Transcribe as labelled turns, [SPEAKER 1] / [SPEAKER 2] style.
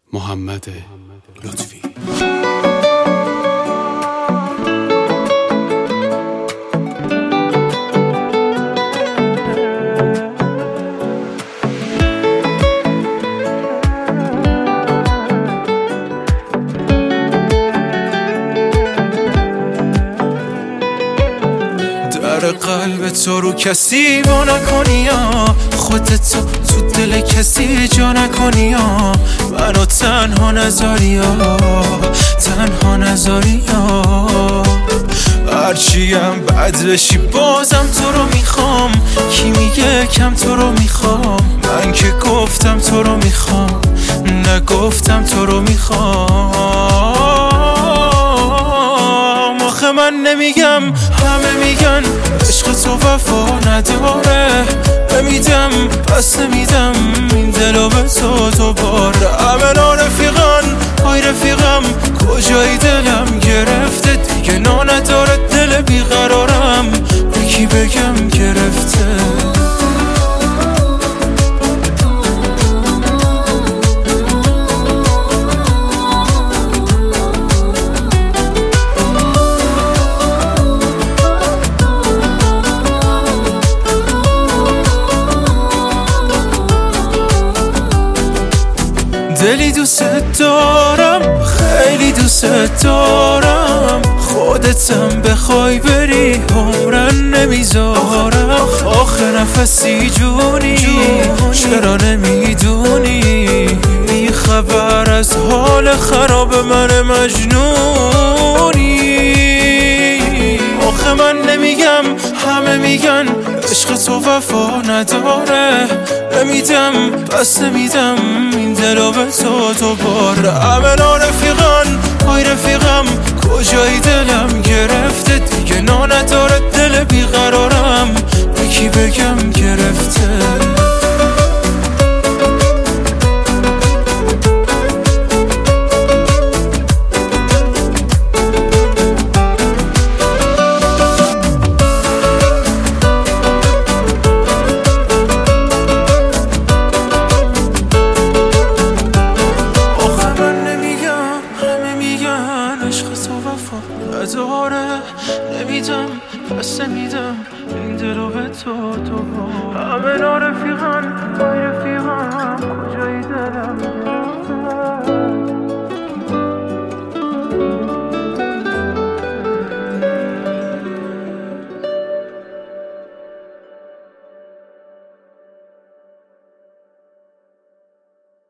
[SPEAKER 1] محمد لطفی.
[SPEAKER 2] در قلب تو رو کسی با نکنی ها، خودت تو دل کسی جا نکنی ها، منو تنها نذاری ها، تنها نذاری ها. هرچیم بد بشی بازم تو رو میخوام، کی میگه کم تو رو میخوام، من که گفتم تو رو میخوام، نگفتم تو رو میخوام. آخه من نمیگم، همه میگن عشق تو وفا نداره، نمیدم پس نمیدم این دلو به تو دوباره. همه رفیقان های رفیقم، کجایی دلم گرفته دیگه نا نداره دل بیقرارم، به کی بگم گرفته. دلی دوست دارم، خیلی دوست دارم، خودتم بخوای بری عمرن نمیذارم. آخه نفسی جونی چرا نمیدونی، بی خبر از حال خراب من مجنونی. آخه من نمیگم، همه میگن عشق تو وفا نداره، نمیدم پس نمیدم این دلو به تو دوباره. همه رفیقان های رفیقم، کجایی دلم گرفته دیگه نا نداره دل بیقرارم، به کی بگم گرفته. نمیدم پس نمیدم این دلو به تو همه رفیقان های رفیقم، کجایی دلم